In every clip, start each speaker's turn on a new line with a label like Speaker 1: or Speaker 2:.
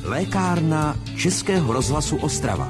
Speaker 1: Lékárna Českého rozhlasu Ostrava.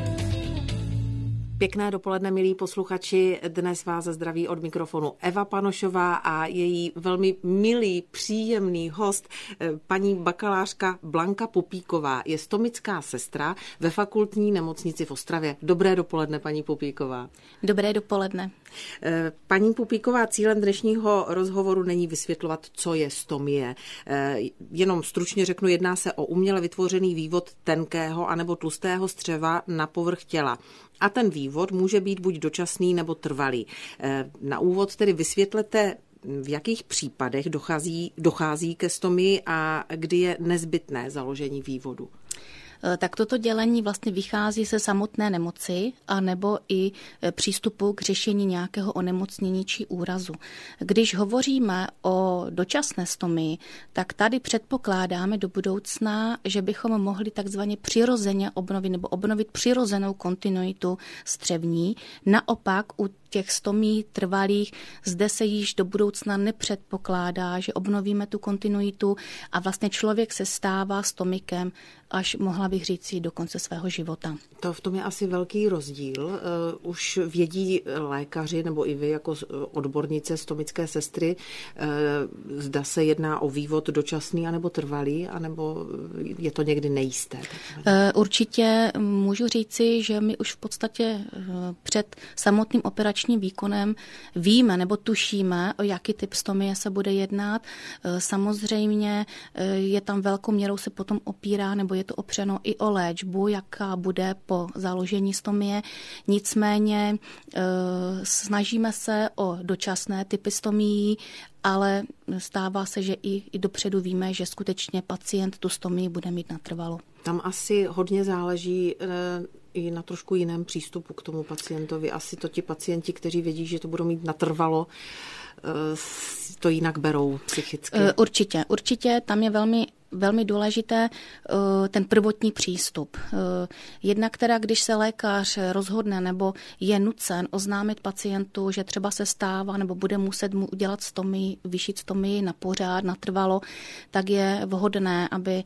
Speaker 2: Pěkné dopoledne, milí posluchači. Dnes vás zdraví od mikrofonu Eva Panošová a její velmi milý, příjemný host, paní bakalářka Blanka Pupíková. Je stomická sestra ve Fakultní nemocnici v Ostravě. Dobré dopoledne, paní Pupíková.
Speaker 3: Dobré dopoledne.
Speaker 2: Paní Pupíková, cílem dnešního rozhovoru není vysvětlovat, co je stomie. Jenom stručně řeknu, jedná se o uměle vytvořený vývod tenkého anebo tlustého střeva na povrch těla. A ten vývod může být buď dočasný nebo trvalý. Na úvod tedy vysvětlete, v jakých případech dochází ke stomii a kdy je nezbytné založení vývodu.
Speaker 3: Tak toto dělení vlastně vychází ze samotné nemoci a nebo i přístupu k řešení nějakého onemocnění či úrazu. Když hovoříme o dočasné stomii, tak tady předpokládáme do budoucna, že bychom mohli takzvaně přirozeně obnovit nebo obnovit přirozenou kontinuitu střevní. Naopak u těch stomí trvalých zde se již do budoucna nepředpokládá, že obnovíme tu kontinuitu a vlastně člověk se stává stomikem až, mohla bych říct, do konce svého života.
Speaker 2: To v tom je asi velký rozdíl. Už vědí lékaři nebo i vy jako odbornice, stomické sestry, zda se jedná o vývod dočasný anebo trvalý, anebo je to někdy nejisté?
Speaker 3: Určitě můžu říci, že my už v podstatě před samotným operačním výkonem víme nebo tušíme, o jaký typ stomie se bude jednat. Samozřejmě je tam velkou měrou se potom opírá, nebo je to opřeno i o léčbu, jaká bude po založení stomie. Nicméně snažíme se o dočasné typy stomií, ale stává se, že i dopředu víme, že skutečně pacient tu stomii bude mít natrvalo.
Speaker 2: Tam asi hodně záleží i na trošku jiném přístupu k tomu pacientovi. Asi to ti pacienti, kteří vědí, že to budou mít natrvalo, to jinak berou psychicky. Určitě tam je velmi důležité ten prvotní přístup. Jednak teda, když se lékař rozhodne nebo je nucen oznámit pacientu, že třeba se stává nebo bude muset mu udělat stomii, vyšít stomii na pořád, natrvalo, tak je vhodné, aby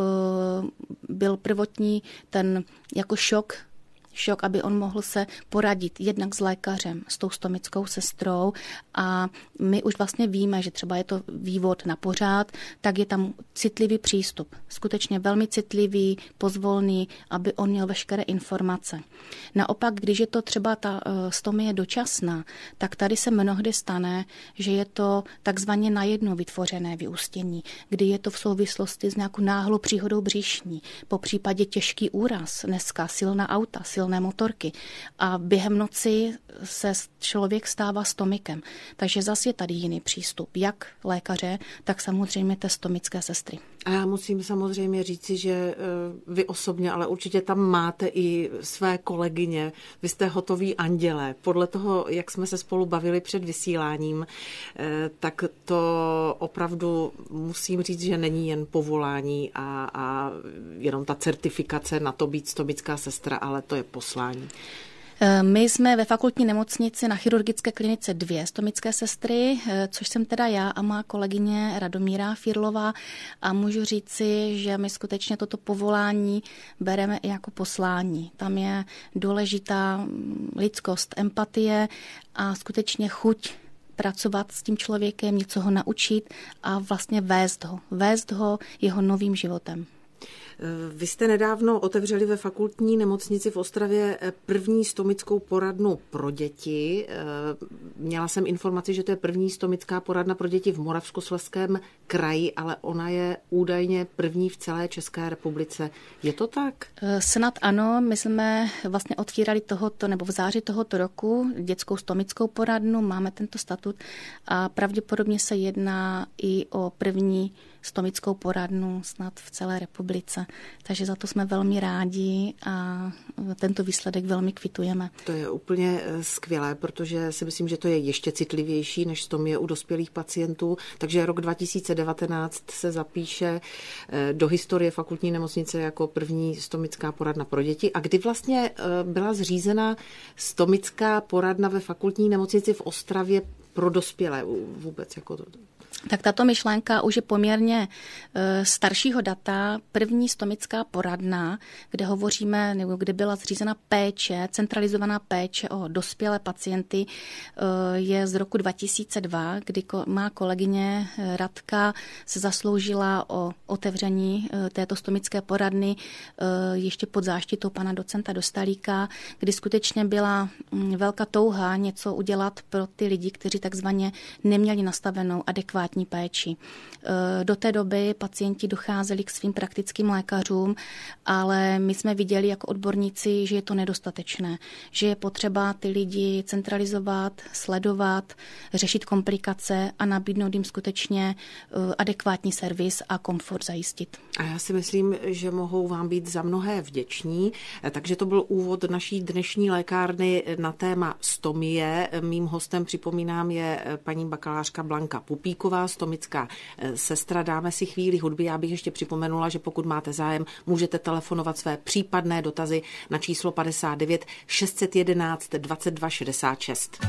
Speaker 2: byl prvotní ten jako šok, aby on mohl se poradit jednak s lékařem, s tou stomickou sestrou a my už vlastně víme, že třeba je to vývod na pořád, tak je tam citlivý přístup, skutečně velmi citlivý, pozvolný, aby on měl veškeré informace. Naopak, když je to třeba ta stomie dočasná, tak tady se mnohdy stane, že je to takzvaně najednou vytvořené vyústění, kdy je to v souvislosti s nějakou náhlou příhodou břišní, po případě těžký úraz, dneska silná auta, silné motorky a během noci se člověk stává stomikem. Takže zase je tady jiný přístup, jak lékaře, tak samozřejmě té stomické sestry. A já musím samozřejmě říci, že vy osobně, ale určitě tam máte i své kolegyně, vy jste hotoví andělé. Podle toho, jak jsme se spolu bavili před vysíláním, tak to opravdu musím říct, že není jen povolání a jenom ta certifikace na to být stomická sestra, ale to je poslání.
Speaker 3: My jsme ve fakultní nemocnici na chirurgické klinice 2 stomické sestry, což jsem teda já a má kolegyně Radomíra Firlová a můžu říci, že my skutečně toto povolání bereme i jako poslání. Tam je důležitá lidskost, empatie a skutečně chuť pracovat s tím člověkem, něco ho naučit a vlastně vést ho jeho novým životem.
Speaker 2: Vy jste nedávno otevřeli ve Fakultní nemocnici v Ostravě první stomickou poradnu pro děti. Měla jsem informaci, že to je první stomická poradna pro děti v Moravskoslezském kraji, ale ona je údajně první v celé České republice. Je to tak?
Speaker 3: Snad ano, my jsme vlastně otvírali v září tohoto roku dětskou stomickou poradnu, máme tento statut a pravděpodobně se jedná i o první stomickou poradnu snad v celé republice. Takže za to jsme velmi rádi a tento výsledek velmi kvitujeme.
Speaker 2: To je úplně skvělé, protože si myslím, že to je ještě citlivější než stomie u dospělých pacientů. Takže rok 2019 se zapíše do historie Fakultní nemocnice jako první stomická poradna pro děti. A kdy vlastně byla zřízena stomická poradna ve Fakultní nemocnici v Ostravě pro dospělé vůbec?
Speaker 3: tak tato myšlenka už je poměrně staršího data. První stomická poradna, kde hovoříme, nebo kde byla zřízena péče, centralizovaná péče o dospělé pacienty, je z roku 2002, kdy má kolegyně Radka se zasloužila o otevření této stomické poradny ještě pod záštitou pana docenta Dostálíka, kdy skutečně byla velká touha něco udělat pro ty lidi, kteří takzvaně neměli nastavenou adekvátní péči. Do té doby pacienti docházeli k svým praktickým lékařům, ale my jsme viděli jako odborníci, že je to nedostatečné, že je potřeba ty lidi centralizovat, sledovat, řešit komplikace a nabídnout jim skutečně adekvátní servis a komfort zajistit.
Speaker 2: A já si myslím, že mohou vám být za mnohé vděční. Takže to byl úvod naší dnešní lékárny na téma stomie. Mým hostem, připomínám, je paní bakalářka Blanka Pupíková, stomická sestra. Dáme si chvíli hudby. Já bych ještě připomenula, že pokud máte zájem, můžete telefonovat své případné dotazy na číslo 59 611 22 66.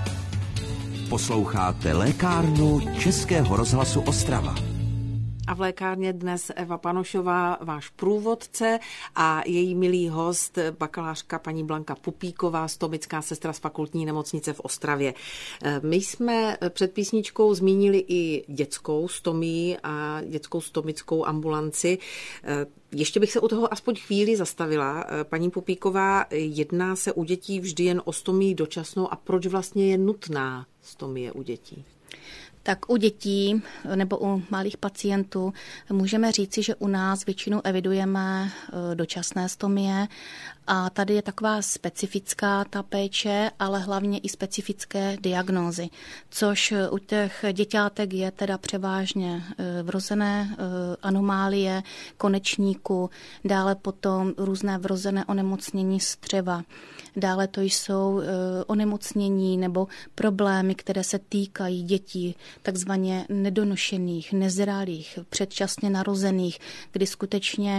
Speaker 1: Posloucháte lékárnu Českého rozhlasu Ostrava.
Speaker 2: A v lékárně dnes Eva Panošová, váš průvodce, a její milý host, bakalářka paní Blanka Pupíková, stomická sestra z fakultní nemocnice v Ostravě. My jsme před písničkou zmínili i dětskou stomii a dětskou stomickou ambulanci. Ještě bych se u toho aspoň chvíli zastavila. Paní Pupíková, jedná se u dětí vždy jen o stomii dočasnou a proč vlastně je nutná stomie u dětí?
Speaker 3: Tak u dětí nebo u malých pacientů můžeme říci, že u nás většinou evidujeme dočasné stomie a tady je taková specifická ta péče, ale hlavně i specifické diagnózy, což u těch děťátek je teda převážně vrozené anomálie konečníku, dále potom různé vrozené onemocnění střeva. Dále to jsou onemocnění nebo problémy, které se týkají dětí, takzvaně nedonošených, nezralých, předčasně narozených, kdy skutečně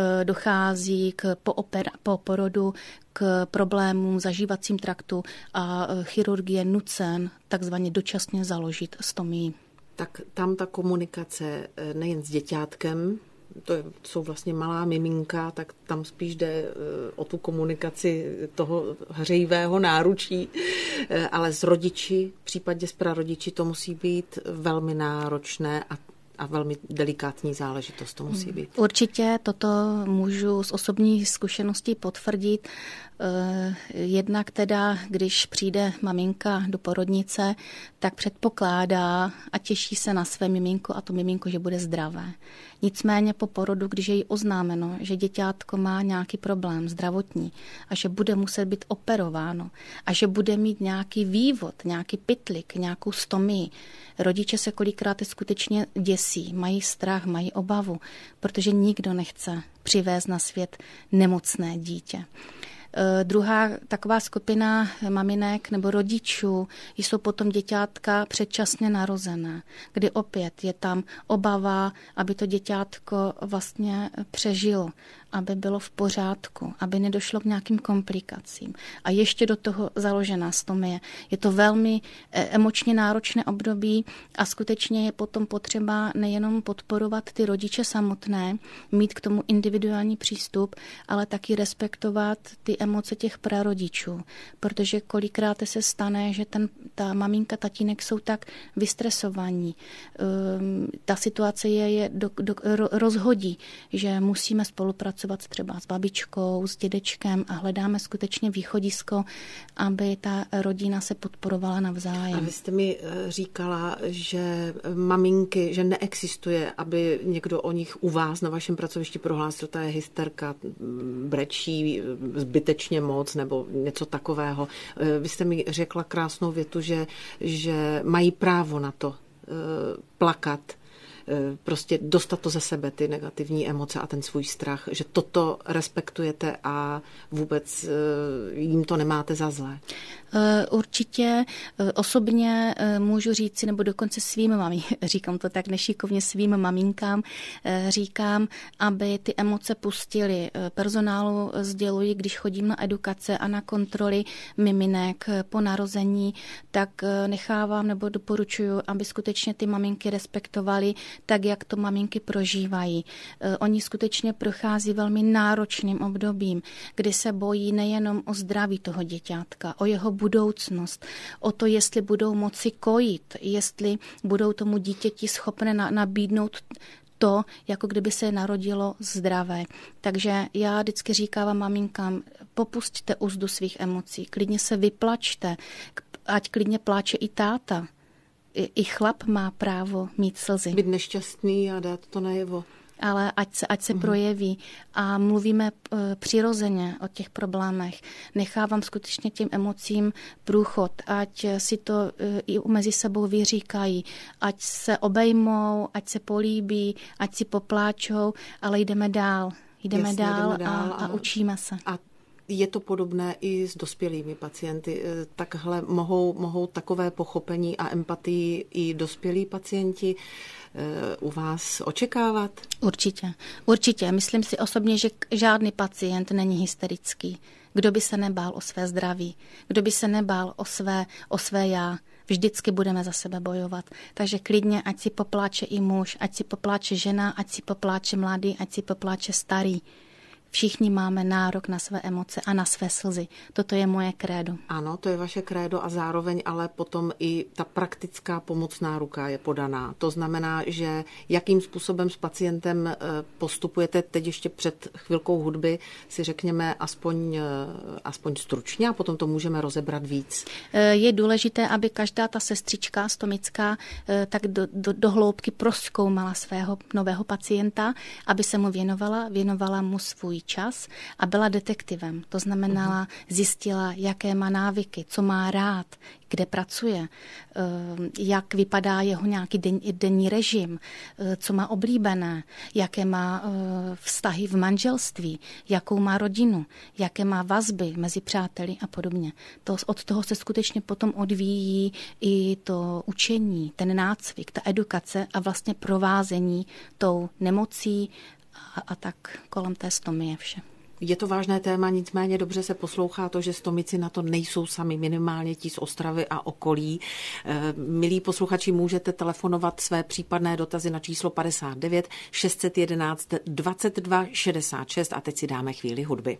Speaker 3: dochází po porodu k problémům zažívacím traktu a chirurg je nucen takzvaně dočasně založit stomii.
Speaker 2: Tak tam ta komunikace nejen s děťátkem, jsou vlastně malá miminka, tak tam spíš jde o tu komunikaci toho hřejivého náručí, ale s rodiči, v případě s prarodiči, to musí být velmi náročné a velmi delikátní záležitost to musí být.
Speaker 3: Určitě toto můžu z osobní zkušeností potvrdit. Jednak teda, když přijde maminka do porodnice, tak předpokládá a těší se na své miminko a to miminko, že bude zdravé. Nicméně po porodu, když je jí oznámeno, že děťátko má nějaký problém zdravotní a že bude muset být operováno a že bude mít nějaký vývod, nějaký pytlik, nějakou stomii, rodiče se kolikrát skutečně děsí, mají strach, mají obavu, protože nikdo nechce přivést na svět nemocné dítě. Druhá taková skupina maminek nebo rodičů jsou potom děťátka předčasně narozené, kdy opět je tam obava, aby to děťátko vlastně přežilo, aby bylo v pořádku, aby nedošlo k nějakým komplikacím. A ještě do toho založená stomie. Je to velmi emočně náročné období a skutečně je potom potřeba nejenom podporovat ty rodiče samotné, mít k tomu individuální přístup, ale taky respektovat ty emoce těch prarodičů. Protože kolikrát se stane, že ta maminka, tatínek jsou tak vystresovaní. Ta situace je rozhodí, že musíme spolupracovat třeba s babičkou, s dědečkem a hledáme skutečně východisko, aby ta rodina se podporovala navzájem.
Speaker 2: A vy jste mi říkala, že maminky, že neexistuje, aby někdo o nich u vás na vašem pracovišti prohlásil, ta je hysterka, brečí zbytečně moc nebo něco takového. Vy jste mi řekla krásnou větu, že mají právo na to plakat, prostě dostat to ze sebe, ty negativní emoce a ten svůj strach, že toto respektujete a vůbec jim to nemáte za zlé.
Speaker 3: Určitě osobně můžu říci, nebo dokonce svým říkám to tak nešikovně, svým maminkám říkám, aby ty emoce pustili. Personálu sděluji, když chodím na edukace a na kontroly miminek po narození, tak nechávám nebo doporučuji, aby skutečně ty maminky respektovali tak, jak to maminky prožívají. Oni skutečně prochází velmi náročným obdobím, kdy se bojí nejenom o zdraví toho děťátka, o jeho budoucnost, o to, jestli budou moci kojit, jestli budou tomu dítěti schopné nabídnout to, jako kdyby se narodilo zdravé. Takže já vždycky říkám maminkám, popusťte úzdu svých emocí, klidně se vyplačte, ať klidně pláče i táta. I chlap má právo mít slzy.
Speaker 2: Být nešťastný a dát to najevo.
Speaker 3: Ale ať se projeví a mluvíme přirozeně o těch problémech. Nechávám skutečně těm emocím průchod, ať si to i mezi sebou vyříkají, ať se obejmou, ať se políbí, ať si popláčou, ale jdeme dál. Jdeme dál a učíme se.
Speaker 2: A je to podobné i s dospělými pacienty. Takhle mohou takové pochopení a empatii i dospělí pacienti u vás očekávat?
Speaker 3: Určitě. Myslím si osobně, že žádný pacient není hysterický. Kdo by se nebál o své zdraví, kdo by se nebál o své já, vždycky budeme za sebe bojovat. Takže klidně, ať si popláče i muž, ať si popláče žena, ať si popláče mladý, ať si popláče starý. Všichni máme nárok na své emoce a na své slzy. Toto je moje krédo.
Speaker 2: Ano, to je vaše krédo a zároveň ale potom i ta praktická pomocná ruka je podaná. To znamená, že jakým způsobem s pacientem postupujete teď ještě před chvilkou hudby, si řekněme aspoň stručně a potom to můžeme rozebrat víc.
Speaker 3: Je důležité, aby každá ta sestřička stomická tak do hloubky prozkoumala svého nového pacienta, aby se mu věnovala mu svůj čas a byla detektivem. To znamená, zjistila, jaké má návyky, co má rád, kde pracuje, jak vypadá jeho nějaký denní režim, co má oblíbené, jaké má vztahy v manželství, jakou má rodinu, jaké má vazby mezi přáteli a podobně. Od toho se skutečně potom odvíjí i to učení, ten nácvik, ta edukace a vlastně provázení tou nemocí a tak kolem té stomie vše.
Speaker 2: Je to vážné téma, nicméně dobře se poslouchá to, že stomici na to nejsou sami, minimálně ti z Ostravy a okolí. Milí posluchači, můžete telefonovat své případné dotazy na číslo 59 611 22 66 a teď si dáme chvíli hudby.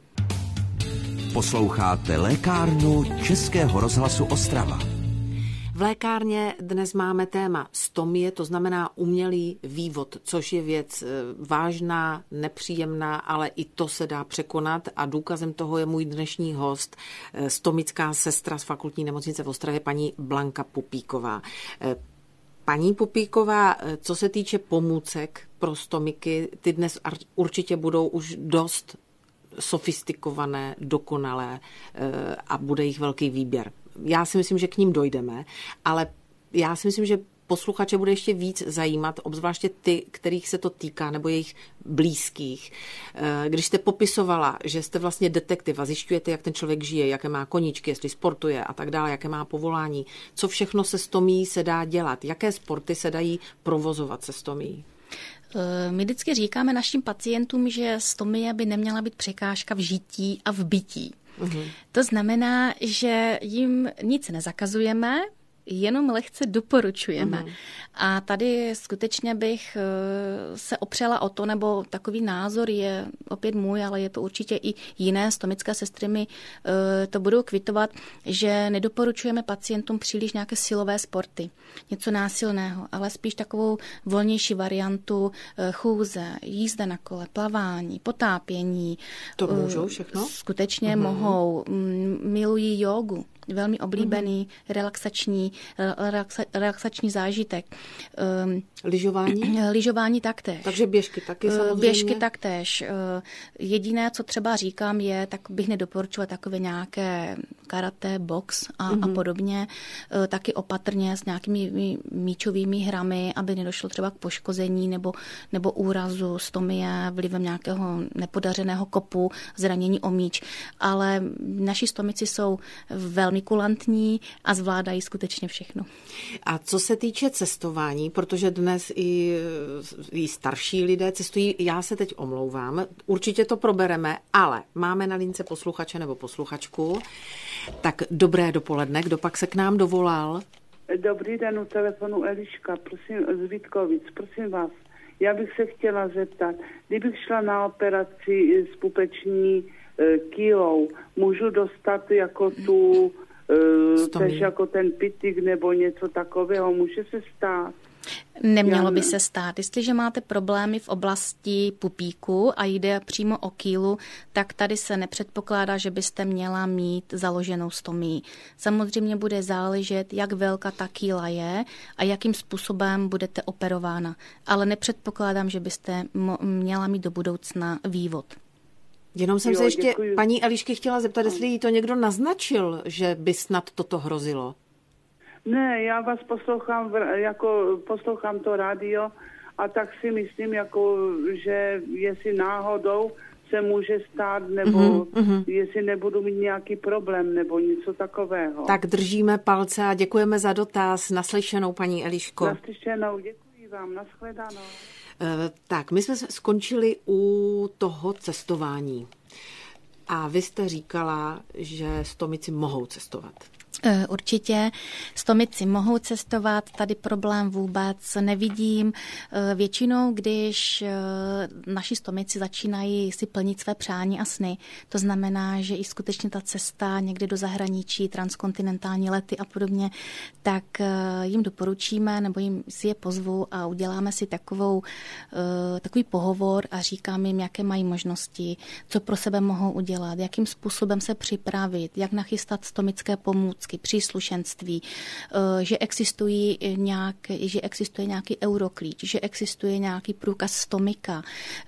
Speaker 1: Posloucháte lékárnu Českého rozhlasu Ostrava.
Speaker 2: V lékárně dnes máme téma stomie, to znamená umělý vývod, což je věc vážná, nepříjemná, ale i to se dá překonat a důkazem toho je můj dnešní host, stomická sestra z Fakultní nemocnice v Ostravě, paní Blanka Pupíková. Paní Pupíková, co se týče pomůcek pro stomiky, ty dnes určitě budou už dost sofistikované, dokonalé a bude jich velký výběr. Já si myslím, že k ním dojdeme, ale já si myslím, že posluchače bude ještě víc zajímat, obzvláště ty, kterých se to týká, nebo jejich blízkých. Když jste popisovala, že jste vlastně detektiv a zjišťujete, jak ten člověk žije, jaké má koníčky, jestli sportuje a tak dále, jaké má povolání, co všechno se stomí se dá dělat, jaké sporty se dají provozovat se stomí.
Speaker 3: My vždycky říkáme našim pacientům, že stomie by neměla být překážka v žití a v bytí. To znamená, že jim nic nezakazujeme, jenom lehce doporučujeme. A tady skutečně bych se opřela o to, nebo takový názor je opět můj, ale je to určitě i jiné stomické sestry mi to budou kvitovat, že nedoporučujeme pacientům příliš nějaké silové sporty, něco násilného, ale spíš takovou volnější variantu chůze, jízda na kole, plavání, potápění.
Speaker 2: To můžou všechno?
Speaker 3: Skutečně mohou. Milují jógu. Velmi oblíbený relaxační zážitek.
Speaker 2: Lyžování?
Speaker 3: Lyžování taktéž.
Speaker 2: Takže běžky taky samozřejmě?
Speaker 3: Běžky taktéž. Jediné, co třeba říkám, je, tak bych nedoporučovala takové nějaké karate, box a podobně, taky opatrně s nějakými míčovými hrami, aby nedošlo třeba k poškození nebo úrazu, stomie vlivem nějakého nepodařeného kopu, zranění o míč. Ale naši stomici jsou velmi kulantní a zvládají skutečně všechno.
Speaker 2: A co se týče cestování, protože dnes i starší lidé cestují, já se teď omlouvám, určitě to probereme, ale máme na lince posluchače nebo posluchačku. Tak dobré dopoledne, kdo pak se k nám dovolal?
Speaker 4: Dobrý den, u telefonu Eliška, prosím, z Vítkovic, prosím vás. Já bych se chtěla zeptat, kdybych šla na operaci s pupeční kýlou, můžu dostat jako tu, tež jako ten pitik nebo něco takového, může se stát?
Speaker 3: Nemělo by se stát. Jestliže máte problémy v oblasti pupíku a jde přímo o kýlu, tak tady se nepředpokládá, že byste měla mít založenou stomii. Samozřejmě bude záležet, jak velká ta kýla je a jakým způsobem budete operována. Ale nepředpokládám, že byste měla mít do budoucna vývod.
Speaker 2: Jenom jsem se ještě paní Elišky chtěla zeptat, jestli jí to někdo naznačil, že by snad toto hrozilo.
Speaker 4: Ne, já vás poslouchám to rádio a tak si myslím, že jestli náhodou se může stát, nebo jestli nebudu mít nějaký problém, nebo něco takového.
Speaker 2: Tak držíme palce a děkujeme za dotaz. Naslyšenou, paní Eliško.
Speaker 4: Naslyšenou, děkuji vám, nashledanou.
Speaker 2: Tak, my jsme skončili u toho cestování. A vy jste říkala, že stomici mohou cestovat.
Speaker 3: Určitě stomici mohou cestovat, tady problém vůbec nevidím. Většinou, když naši stomici začínají si plnit své přání a sny, to znamená, že i skutečně ta cesta někde do zahraničí, transkontinentální lety a podobně, tak jim doporučíme nebo jim si je pozvu a uděláme si takový pohovor a říkám jim, jaké mají možnosti, co pro sebe mohou udělat, jakým způsobem se připravit, jak nachystat stomické pomůcky, příslušenství, že existuje nějaký euroklíč, že existuje nějaký průkaz stomika,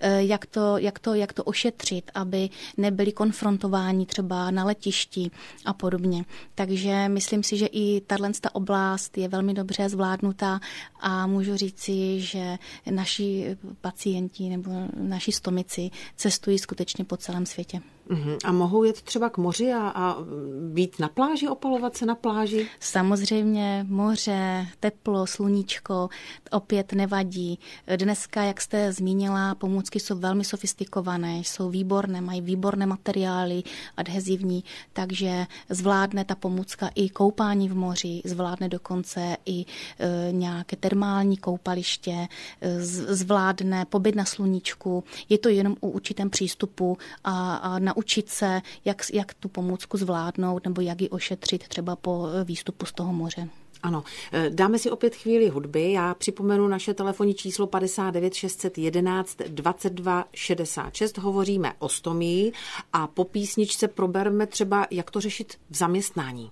Speaker 3: jak to ošetřit, aby nebyli konfrontováni třeba na letišti a podobně. Takže myslím si, že i tato oblast je velmi dobře zvládnutá a můžu říci, že naši pacienti nebo naši stomici cestují skutečně po celém světě.
Speaker 2: A mohou jet třeba k moři a být na pláži, opalovat se na pláži?
Speaker 3: Samozřejmě moře, teplo, sluníčko opět nevadí. Dneska, jak jste zmínila, pomůcky jsou velmi sofistikované, jsou výborné, mají výborné materiály, adhezivní, takže zvládne ta pomůcka i koupání v moři, zvládne dokonce i nějaké termální koupaliště, zvládne pobyt na sluníčku. Je to jenom u určitém přístupu a naučit se, jak tu pomůcku zvládnout nebo jak ji ošetřit třeba po výstupu z toho moře.
Speaker 2: Ano, dáme si opět chvíli hudby. Já připomenu naše telefonní číslo 59 611 22 66. Hovoříme o stomii a po písničce probereme třeba, jak to řešit v zaměstnání.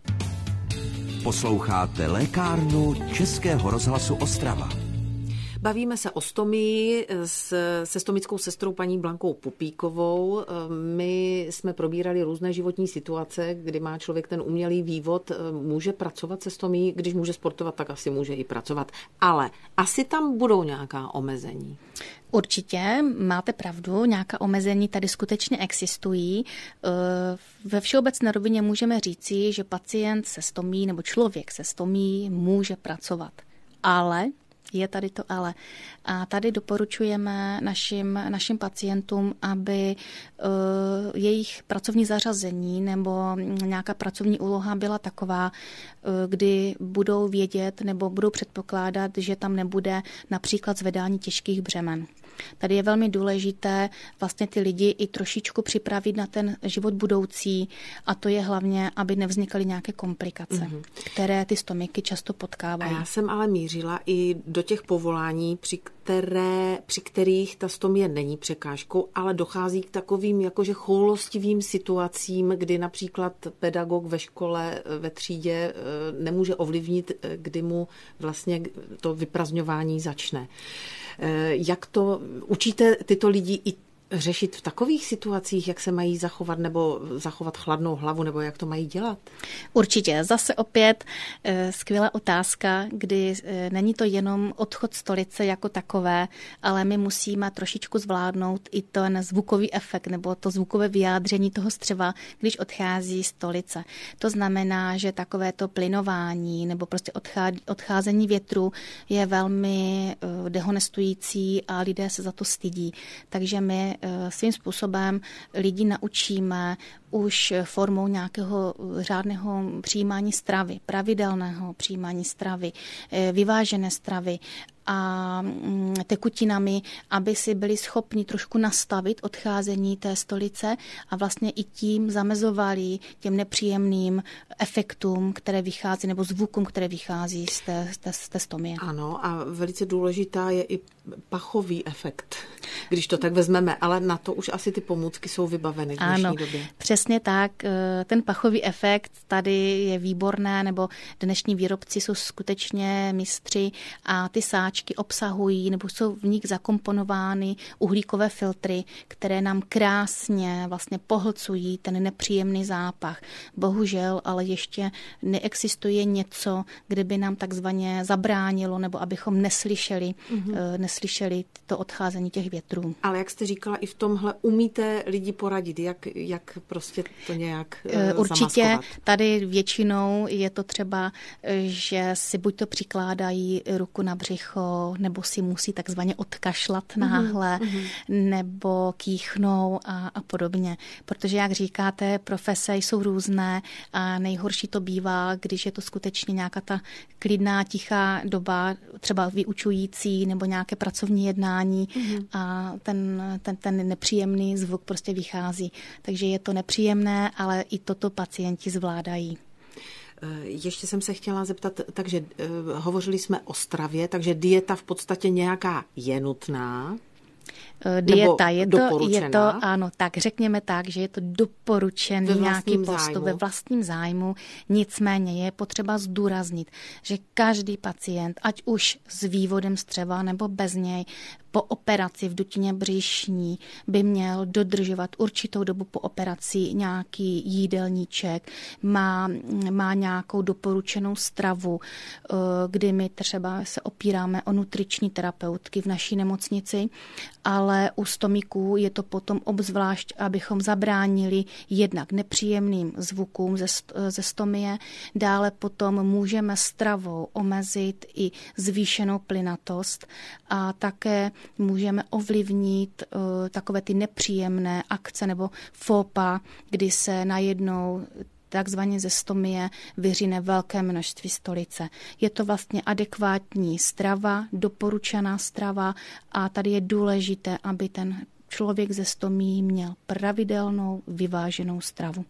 Speaker 1: Posloucháte lékárnu Českého rozhlasu Ostrava.
Speaker 2: Bavíme se o stomii se stomickou sestrou paní Blankou Pupíkovou. My jsme probírali různé životní situace, kdy má člověk ten umělý vývod, může pracovat se stomií, když může sportovat, tak asi může i pracovat. Ale asi tam budou nějaká omezení.
Speaker 3: Určitě, máte pravdu, nějaká omezení tady skutečně existují. Ve všeobecné rovině můžeme říci, že pacient se stomií nebo člověk se stomií může pracovat. Ale je tady to ale. A tady doporučujeme našim pacientům, aby jejich pracovní zařazení nebo nějaká pracovní úloha byla taková, kdy budou vědět nebo budou předpokládat, že tam nebude například zvedání těžkých břemen. Tady je velmi důležité vlastně ty lidi i trošičku připravit na ten život budoucí a to je hlavně, aby nevznikaly nějaké komplikace, které ty stomiky často potkávají.
Speaker 2: A já jsem ale mířila i do těch povolání, při kterých ta stomie není překážkou, ale dochází k takovým jakože choulostivým situacím, kdy například pedagog ve škole, ve třídě nemůže ovlivnit, kdy mu vlastně to vyprazňování začne. Jak to učíte tyto lidi i řešit v takových situacích, jak se mají zachovat nebo zachovat chladnou hlavu, nebo jak to mají dělat?
Speaker 3: Určitě. Zase opět skvělá otázka, kdy není to jenom odchod stolice jako takové, ale my musíme trošičku zvládnout i ten zvukový efekt nebo to zvukové vyjádření toho střeva, když odchází stolice. To znamená, že takové to plynování nebo prostě odcházení větru je velmi dehonestující a lidé se za to stydí. Takže my svým způsobem lidi naučíme už formou nějakého řádného přijímání stravy, pravidelného přijímání stravy, vyvážené stravy a tekutinami, aby si byli schopni trošku nastavit odcházení té stolice a vlastně i tím zamezovali těm nepříjemným efektům, které vychází, nebo zvukům, které vychází z té stomie.
Speaker 2: Ano, a velice důležitá je i pachový efekt, když to tak vezmeme, ale na to už asi ty pomůcky jsou vybaveny v dnešní době.
Speaker 3: Přesně tak. Ten pachový efekt tady je výborné, nebo dnešní výrobci jsou skutečně mistři a ty sáčky obsahují, nebo jsou v nich zakomponovány uhlíkové filtry, které nám krásně vlastně pohlcují ten nepříjemný zápach. Bohužel, ale ještě neexistuje něco, kde by nám takzvaně zabránilo, nebo abychom neslyšeli to odcházení těch větrů.
Speaker 2: Ale jak jste říkala, i v tomhle umíte lidi poradit, jak prostě to nějak
Speaker 3: určitě
Speaker 2: zamaskovat?
Speaker 3: Tady většinou je to třeba, že si buď to přikládají ruku na břicho, nebo si musí takzvaně odkašlat náhle, nebo kýchnou a podobně. Protože, jak říkáte, profese jsou různé a nejhorší to bývá, když je to skutečně nějaká ta klidná, tichá doba, třeba vyučující nebo nějaké pracovní jednání a ten nepříjemný zvuk prostě vychází. Takže je to nepříjemné, ale i toto pacienti zvládají.
Speaker 2: Ještě jsem se chtěla zeptat, takže hovořili jsme o stravě, takže dieta v podstatě nějaká je nutná?
Speaker 3: Dieta je to, ano, tak řekněme tak, že je to doporučený nějaký postup ve vlastním zájmu, nicméně je potřeba zdůraznit, že každý pacient, ať už s vývodem střeva nebo bez něj, po operaci v dutině břišní by měl dodržovat určitou dobu po operaci nějaký jídelníček, má nějakou doporučenou stravu, kdy my třeba se opíráme o nutriční terapeutky v naší nemocnici, ale u stomiků je to potom obzvlášť, abychom zabránili jednak nepříjemným zvukům ze stomie, dále potom můžeme stravou omezit i zvýšenou plynatost a také můžeme ovlivnit takové ty nepříjemné akce nebo fópa, kdy se najednou takzvaně ze stomie vyřine velké množství stolice. Je to vlastně adekvátní strava, doporučená strava a tady je důležité, aby ten člověk ze stomí měl pravidelnou, vyváženou stravu.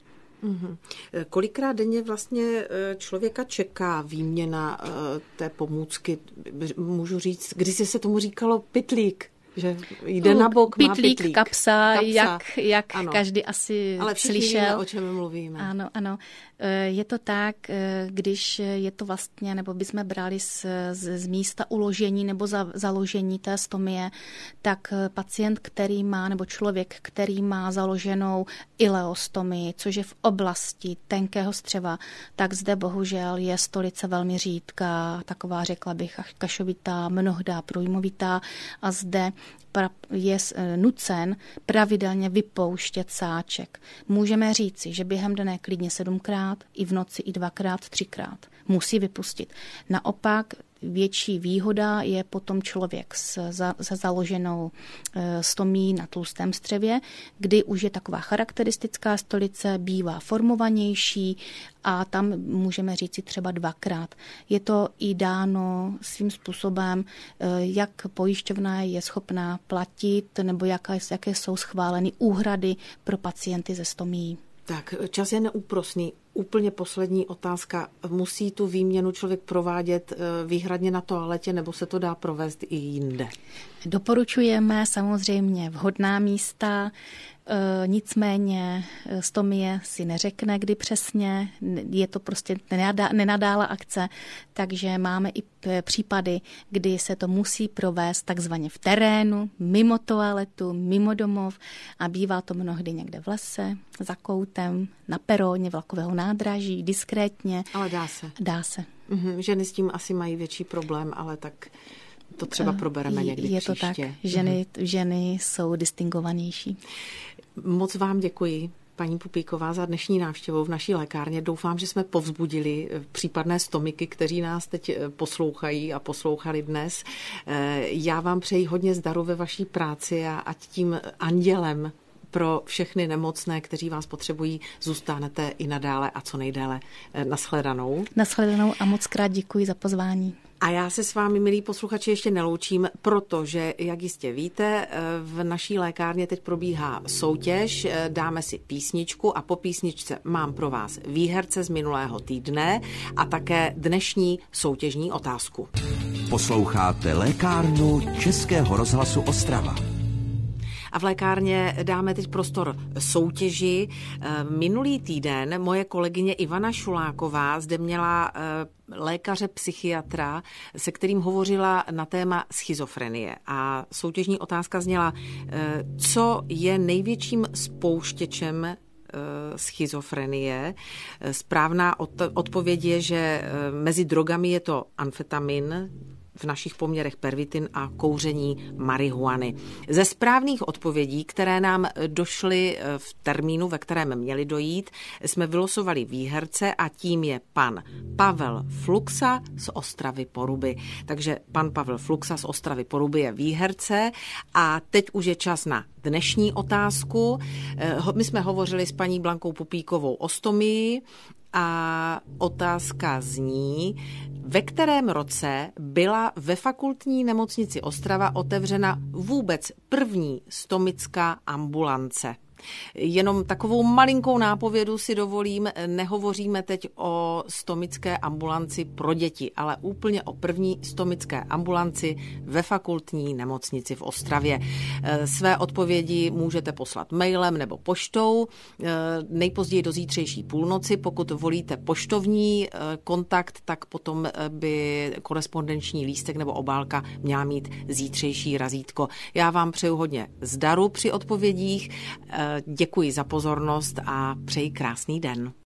Speaker 2: Kolikrát denně vlastně člověka čeká výměna té pomůcky? Můžu říct, když se tomu říkalo pytlík, že jde na bok, má pytlík.
Speaker 3: Kapsa. Jak každý asi
Speaker 2: ale všichni
Speaker 3: slyšel.
Speaker 2: Víme, o čem mluvíme.
Speaker 3: Ano. Je to tak, když je to vlastně, nebo bychom brali z místa uložení nebo založení té stomie, tak pacient, který má, nebo člověk, který má založenou ileostomii, což je v oblasti tenkého střeva, tak zde bohužel je stolice velmi řídká, taková řekla bych kašovitá, mnohdá průjmovitá a zde je nucen pravidelně vypouštět sáček. Můžeme říci, že během dne klidně 7krát, i v noci i 2krát, 3krát. Musí vypustit. Naopak větší výhoda je potom člověk se založenou stomí na tlustém střevě, kdy už je taková charakteristická stolice, bývá formovanější a tam můžeme říci třeba 2krát. Je to i dáno svým způsobem, jak pojišťovna je schopná platit nebo jaké jsou schváleny úhrady pro pacienty ze stomií.
Speaker 2: Tak, čas je neúprosný. Úplně poslední otázka. Musí tu výměnu člověk provádět výhradně na toaletě, nebo se to dá provést i jinde?
Speaker 3: Doporučujeme samozřejmě vhodná místa, nicméně stomie si neřekne, kdy přesně, je to prostě nenadála akce, takže máme i případy, kdy se to musí provést takzvaně v terénu, mimo toaletu, mimo domov a bývá to mnohdy někde v lese, za koutem, na peroně vlakového nádraží, diskrétně.
Speaker 2: Ale dá se.
Speaker 3: Dá se.
Speaker 2: Ženy s tím asi mají větší problém, ale tak to třeba probereme někdy
Speaker 3: je
Speaker 2: příště.
Speaker 3: Je to tak. Ženy jsou distingovanější.
Speaker 2: Moc vám děkuji, paní Pupíková, za dnešní návštěvu v naší lékárně. Doufám, že jsme povzbudili případné stomiky, kteří nás teď poslouchají a poslouchali dnes. Já vám přeji hodně zdaru ve vaší práci a ať tím andělem pro všechny nemocné, kteří vás potřebují, zůstanete i nadále a co nejdéle. Nashledanou.
Speaker 3: Nashledanou a moc krát děkuji za pozvání.
Speaker 2: A já se s vámi, milí posluchači, ještě neloučím, protože, jak jistě víte, v naší lékárně teď probíhá soutěž, dáme si písničku a po písničce mám pro vás výherce z minulého týdne a také dnešní soutěžní otázku.
Speaker 1: Posloucháte lékárnu Českého rozhlasu Ostrava.
Speaker 2: A v lékárně dáme teď prostor soutěži. Minulý týden moje kolegyně Ivana Šuláková zde měla lékaře psychiatra, se kterým hovořila na téma schizofrenie. A soutěžní otázka zněla, co je největším spouštěčem schizofrenie. Správná odpověď je, že mezi drogami je to amfetamin, v našich poměrech pervitin a kouření marihuany. Ze správných odpovědí, které nám došly v termínu, ve kterém měly dojít, jsme vylosovali výherce a tím je pan Pavel Fluxa z Ostravy Poruby. Takže pan Pavel Fluxa z Ostravy Poruby je výherce a teď už je čas na dnešní otázku. My jsme hovořili s paní Blankou Pupíkovou o stomii a otázka zní, ve kterém roce byla ve fakultní nemocnici Ostrava otevřena vůbec první stomická ambulance. Jenom takovou malinkou nápovědu si dovolím, nehovoříme teď o stomické ambulanci pro děti, ale úplně o první stomické ambulanci ve fakultní nemocnici v Ostravě. Své odpovědi můžete poslat mailem nebo poštou, nejpozději do zítřejší půlnoci. Pokud volíte poštovní kontakt, tak potom by korespondenční lístek nebo obálka měla mít zítřejší razítko. Já vám přeju hodně zdaru při odpovědích. Děkuji za pozornost a přeji krásný den.